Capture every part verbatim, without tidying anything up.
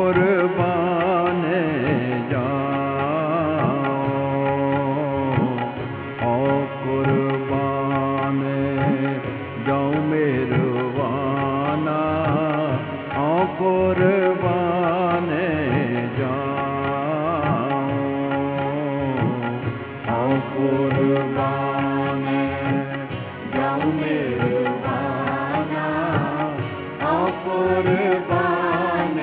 कुर्बान जाऊं, आओ कुर्बान जाऊं मेरवाना, आओ कुर्बान जाऊं, आओ कुर्बान जाऊं मेरवाना, आओ कुर्बान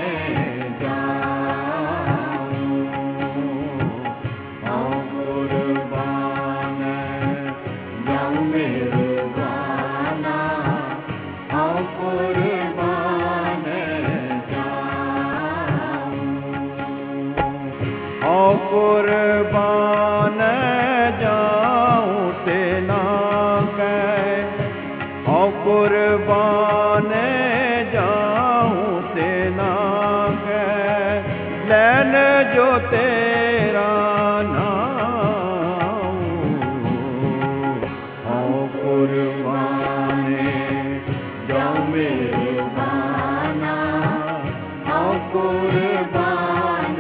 जाऊं, आओ कुर्बान जाऊं मेरवाना, आओ कुर्बान जाऊं, आओ कुर्बान जाऊं तेना कह, आओ कुर्बान जाऊं तेना कह, लैन जो तेरा नाम, आओ कुर्बान जाऊं मेरवाना, आओ कुर्बान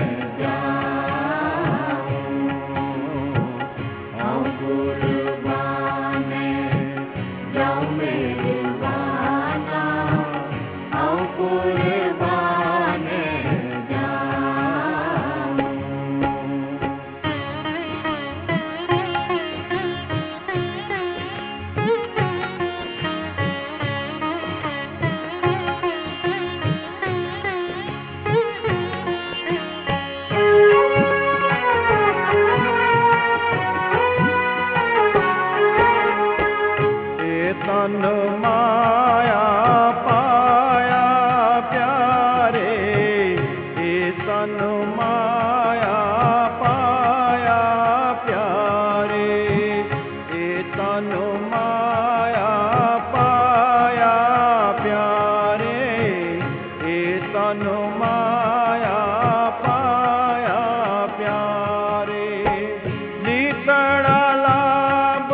जाऊं, आओ कुर्बान जाऊं मेरवाना, आओ कुर्बान तन माया पाया प्यारे, ए तन माया पाया प्यारे, ए तन माया पाया प्यारे, ए तन माया पाया प्यारे, लीतड़ा लाभ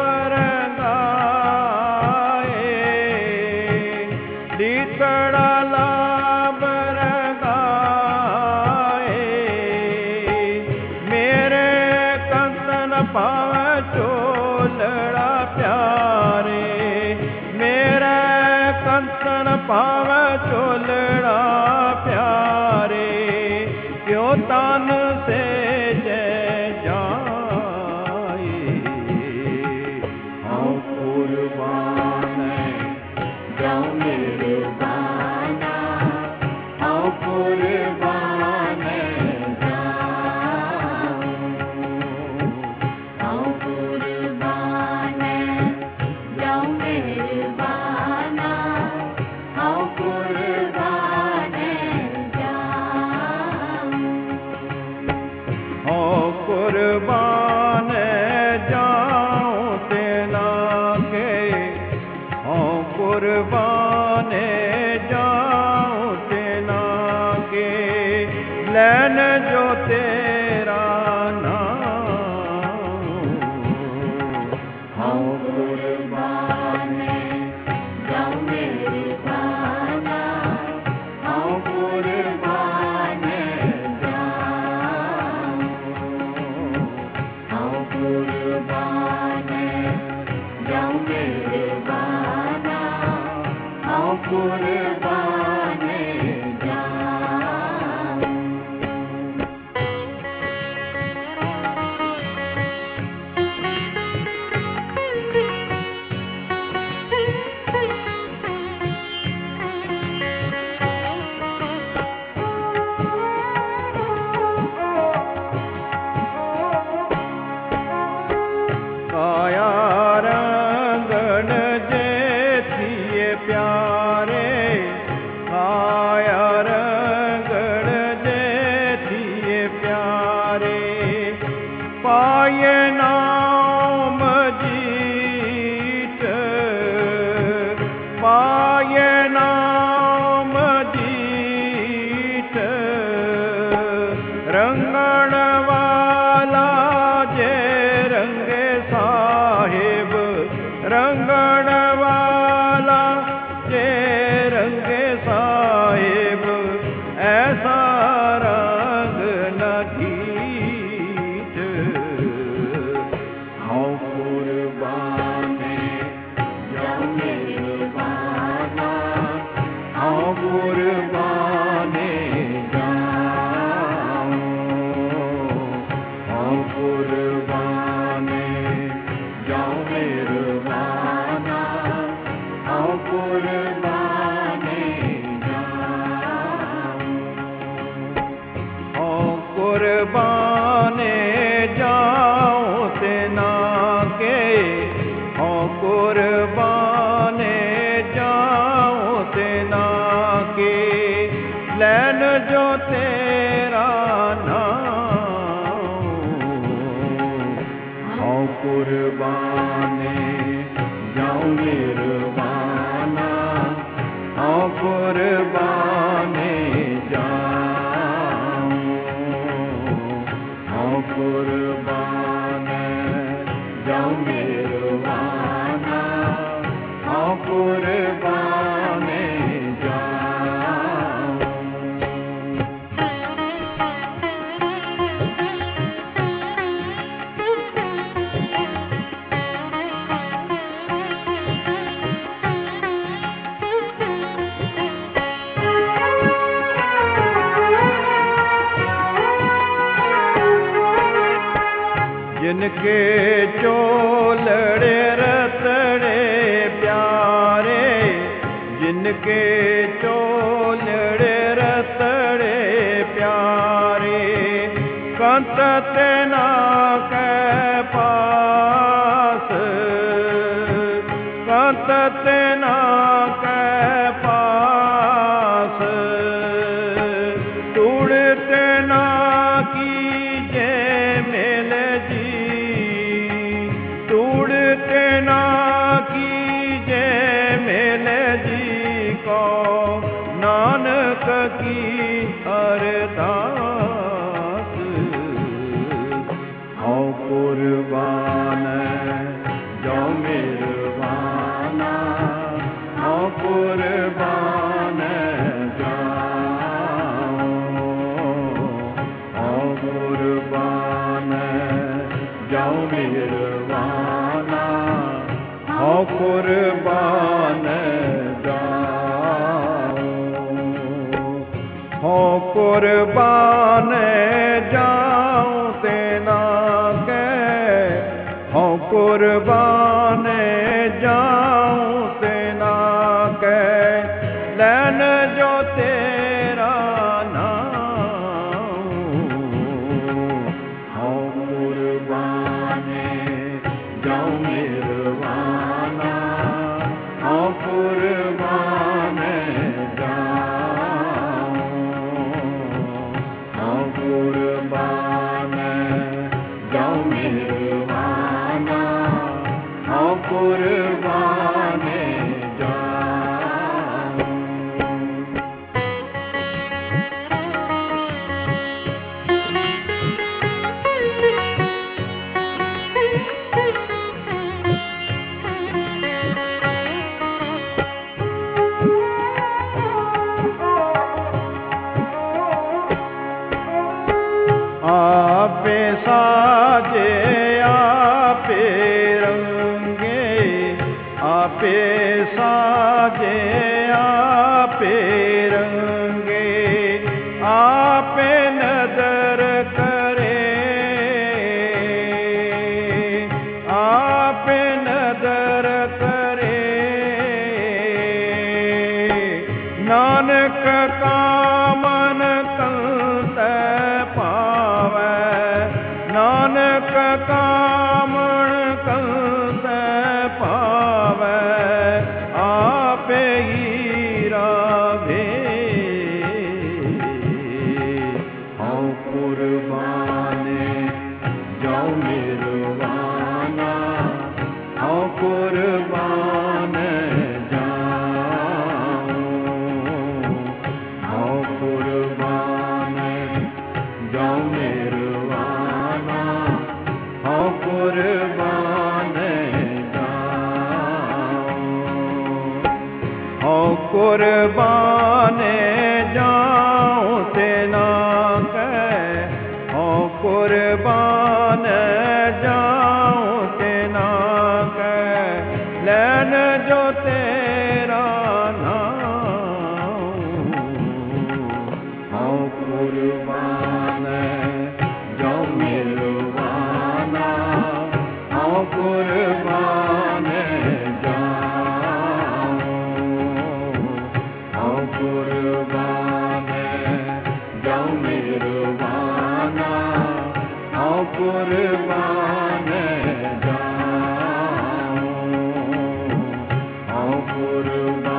लीतड़ा लाभ रंगाए, मेरे कंसन पावे चोलड़ा प्यारे, मेरे कंसन पावे चोलड़ा प्यारे, क्यों तन से जय जाए, आओ कुर्बान जाऊं मेरवाना, आओ कुर्बान जाऊं, आओ कुर्बान जाऊं मेरवाना, आओ कुर्बान जाऊं, आओ कुर्बान जाऊं तेना के, आओ कुर्बान जाऊं तेना के, लैन जो तेरा नाम, आओ कुर्बान जाऊं मेरवाना, आओ कुर्बान जाऊं, आओ कुर्बान जाऊं मेरवाना, आओ कुर्बान जाऊं। काया रंगण जेथिए प्यारे, काया रंगण जेथिए प्यारे, पाए नाम जीत, पाए नाम जीत, रंगण वाला जे रंगे साहिब, रंगण वाला जे रंगे साहिब, ऐसा कुर्बाने जाऊं तेना के, हाँ कुर्बाने जाऊं तेना के, लैन जो तेरा नाम, हाँ कुर्बाने जाऊं निर्वाणा, हाँ कुर्बाने जाऊं, हाँ कुर्बाने जाऊं निर्वाणा, हाँ कुर्बाने जिनके चोलड़े रतड़े प्यारे, जिनके चोलड़े रतड़े प्यारे, कंत तेना के पास, कंत तेना के पास, तूड़ तेना की नानक की अरदास, हाँ कुर्बान जाऊं निर्वाणा, हाँ कुर्बान जाऊं, हाँ कुर्बान जाऊं निर्वाणा, हाँ कुर्बान हाँ कुर्बान जाऊं तेना के, हाँ कुर्बान जाऊं तेना के, लैन जो तेरा नाम, हाँ कुर्बान जाऊं निर्वाणा, हाँ कुर्बान कुर्बान जाऊं निर्वाणा, हाँ कुर्बान जाऊं। आपे साजे आपे रंगे, आपे साजे आपे रंगे, आपे नदर करे, आपे नदर करे, नानक का मन कंत पावै, नानक कामण कंत पावै, आपे ही राधे, हाँ कुर्बान जाऊं निर्वाणा, हाँ कुर्बान जाऊं, हाँ कुर्बान जाऊं निर्वाणा, हाँ कुर्बान जाऊं, हाँ कुर्बान जाऊं तेना के, हाँ कुर्बान जाऊं तेना के, लैन जो तेरा नाम, हाँ कुर्बान जाऊं निर्वाणा, हाँ कुर्बान जाऊं, हाँ कुर्बान जाऊं निर्वाणा, कुर्बान जाऊं, हूँ कुर्बान